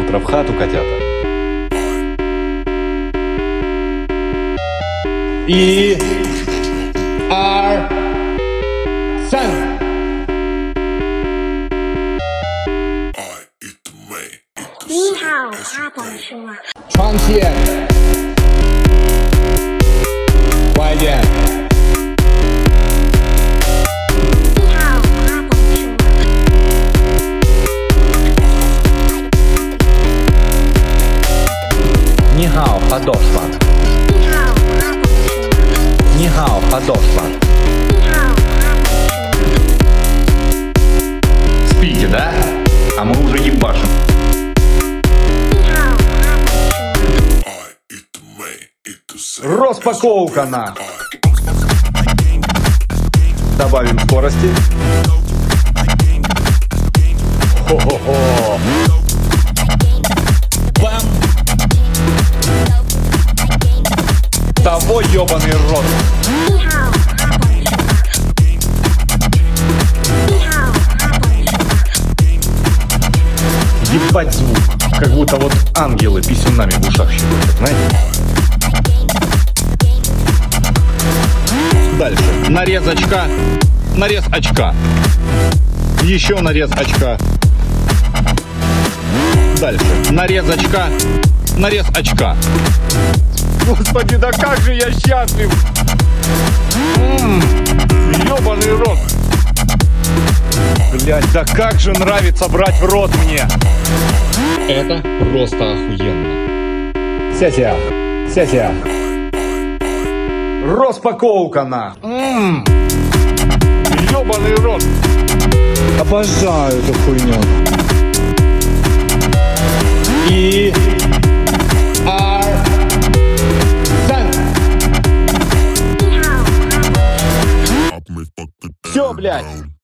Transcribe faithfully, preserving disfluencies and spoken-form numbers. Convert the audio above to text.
Утро в хату, котята. И Ар Сан. 你好，花董事长。 床前快一点。 你好，花董事长。 你好, подошва. 你好，花董事长。 Не хау, подошва. 你好，花董事长。 Спите, да? А мы уже ебашим. 你好，花董事长。 Распаковка на. Добавим скорости. Хо-хо-хо. Бам. Того ёбаный рот. 你好，花董事长。你好，花董事长。 Ебать звук. Как будто вот ангелы писюнами в ушах щебечут, знаете? Дальше. Нарез очка. Нарез очка. Еще нарез очка. Дальше. Нарез очка. Нарез очка. Господи, да как же я счастлив! Ммм, ёбаный рот! Блять, да как же нравится брать в рот мне! Это просто охуенно. Сятя, сятя. Распаковка на. Ммм, ёбаный рот! Обожаю эту хуйню. И Ар Сан. 你好，花董事长。 Все, блядь.